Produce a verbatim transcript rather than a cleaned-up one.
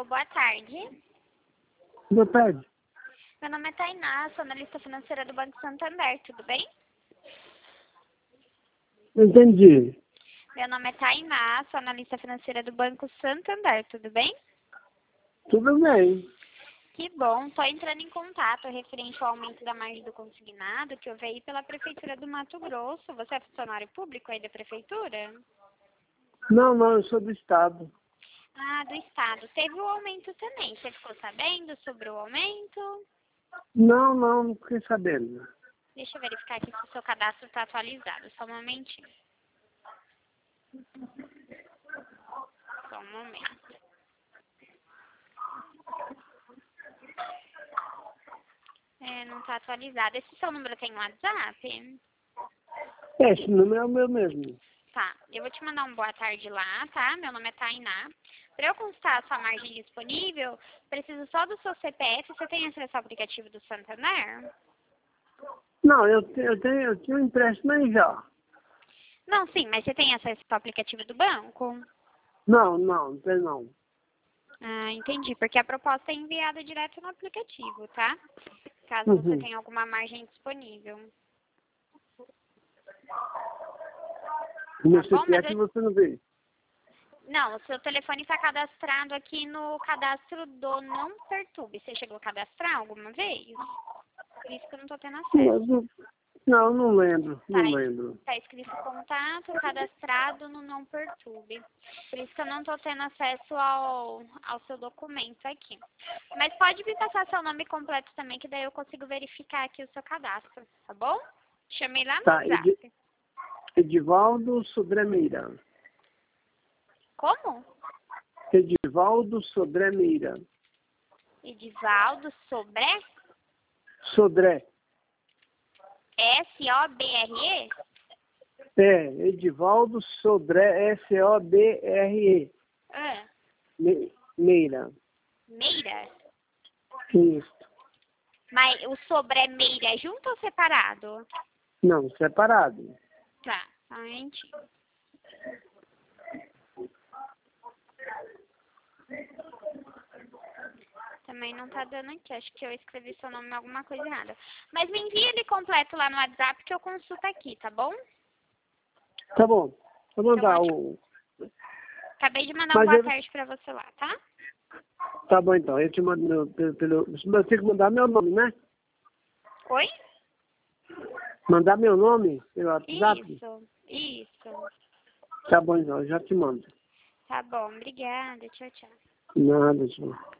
Alô, boa tarde. Boa tarde. Meu nome é Tainá, sou analista financeira do Banco Santander, tudo bem? Entendi. Meu nome é Tainá, sou analista financeira do Banco Santander, tudo bem? Tudo bem. Que bom, estou entrando em contato referente ao aumento da margem do consignado que houve aí pela Prefeitura do Mato Grosso. Você é funcionário público aí da Prefeitura? Não, não, eu sou do Estado. Ah, do Estado. Teve o aumento também. Você ficou sabendo sobre o aumento? Não, não, não fiquei sabendo. Deixa eu verificar aqui se o seu cadastro está atualizado. Só um momentinho. Só um momento. É, não está atualizado. Esse seu número tem WhatsApp? É, esse número é o meu mesmo. Tá, eu vou te mandar um boa tarde lá, tá? Meu nome é Tainá. Para eu consultar a sua margem disponível, preciso só do seu C P F. Você tem acesso ao aplicativo do Santander? Não, eu, te- eu tenho, eu tinha um empréstimo aí já. Não, sim, mas você tem acesso ao aplicativo do banco? Não, não, não tem não. Ah, entendi, porque a proposta é enviada direto no aplicativo, tá? Caso você Uhum. tenha alguma margem disponível. O meu Tá bom, mas C P F eu... você não vê. Não, o seu telefone está cadastrado aqui no cadastro do Não Perturbe. Você chegou a cadastrar alguma vez? Por isso que eu não estou tendo acesso. Mas não, não, não lembro, Tá, não lembro. tá escrito contato cadastrado no Não Perturbe. Por isso que eu não estou tendo acesso ao, ao seu documento aqui. Mas pode me passar seu nome completo também, que daí eu consigo verificar aqui o seu cadastro, tá bom? Chamei lá no Tá, Edi- WhatsApp. Edivaldo Sodré Meira. Como? Edivaldo Sodré Meira. Edivaldo Sobré? Sodré. S O B R E? É, Edivaldo Sodré, S O D R E. Ah, Me- Meira. Meira? Isso. Mas o Sobré Meira é junto ou separado? Não, separado. Tá, só um momentinho. Também não tá dando aqui, acho que eu escrevi seu nome em alguma coisa errada. Mas me envia ele completo lá no WhatsApp que eu consulto aqui, tá bom? Tá bom. Vou Então, mandar ótimo. o... Acabei de mandar um Mas boa eu... tarde pra você lá, tá? Tá bom, então. Eu te mando meu- pelo... pelo... Eu tenho que mandar meu nome, né? Oi? Mandar meu nome pelo WhatsApp? Isso, isso. Tá bom, então. Eu já te mando. Tá bom, obrigada. Tchau, tchau. Nada, senhor.